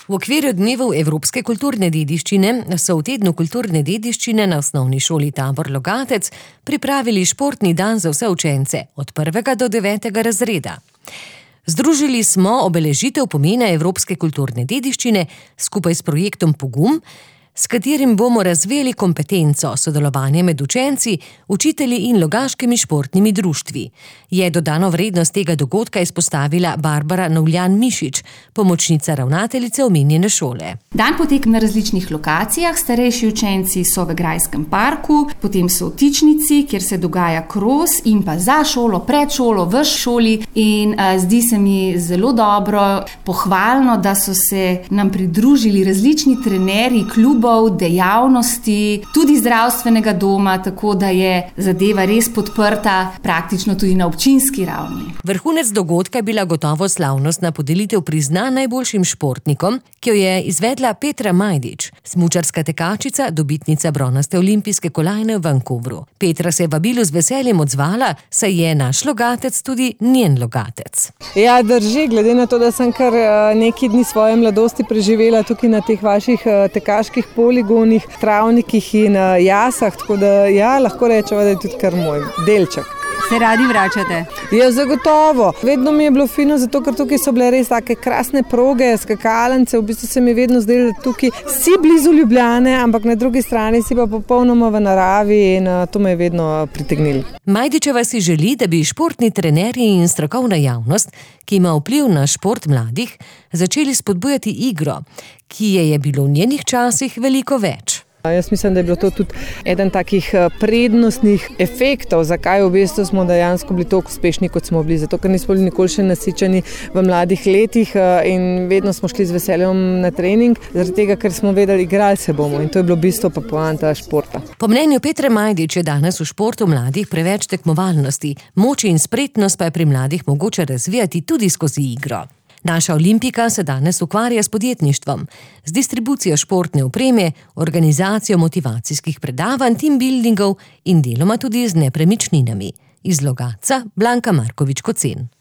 V okviru dnevov evropske kulturne dediščine so v tednu kulturne dediščine na osnovni šoli Tabor Logatec pripravili športni dan za vse učence od 1. do 9. razreda. Združili smo obeležitev pomena evropske kulturne dediščine skupaj s projektom Pogum, s katerim bomo razvijali kompetenco sodelovanja med učenci, učitelji in logaškimi športnimi društvi. Je dodano vrednost tega dogodka izpostavila Barbara Novljan-Mišič, pomočnica ravnateljice omenjene šole. Dan poteka na različnih lokacijah, starejši učenci so v Grajskem parku, potem so v Tičnici, kjer se dogaja kros in pa za šolo, pred šolo, v šoli in zdi se mi zelo dobro, pohvalno, da so se nam pridružili različni trenerji klubov, dejavnosti, tudi zdravstvenega doma, tako da je zadeva res podprta praktično tudi na občinski ravni. Vrhunec dogodka je bila gotovo slavnostna podelitev priznanj najboljšim športnikom, ki jo je izvedla Petra Majdič, smučarska tekačica, dobitnica bronaste olimpijske kolajne v Vancouveru. Petra se je vabilu z veseljem odzvala, saj je naš Logatec tudi njen Logatec. Ja, drži, glede na to, da sem kar nekaj dni svoje mladosti preživela tukaj na teh vaših tekaških poligonih, travnikih in jasah, tako da ja, lahko rečemo, da je tudi kar moj delček. Se radi vračate? Ja, zagotovo. Vedno mi je bilo fino, zato ker tukaj so bile res take krasne proge, skakalnice, v bistvu se mi je vedno zdelo, da tukaj si blizu Ljubljane, ampak na drugi strani si pa popolnoma v naravi in to me je vedno pritegnilo. Majdičeva si želi, da bi športni trenerji in strokovna javnost, ki ima vpliv na šport mladih, začeli spodbujati igro, ki je bilo v njenih časih veliko več. Jaz mislim, da je bilo to tudi eden takih prednostnih efektov, zakaj v bistvu smo dejansko bili toliko uspešni, kot smo bili. Zato, ker nismo bili nikoli še nasičeni v mladih letih in vedno smo šli z veseljem na trening, zaradi tega, ker smo vedeli, igrali se bomo in to je bilo bistvo pa poanta športa. Po mnenju Petre Majdič je danes v športu mladih preveč tekmovalnosti, moči in spretnost pa je pri mladih mogoče razvijati tudi skozi igro. Naša olimpika se danes ukvarja s podjetništvom, z distribucijo športne opreme, organizacijo motivacijskih predavanj, team buildingov in deloma tudi z nepremičninami. Iz Logatca Blanka Markovič Kocen.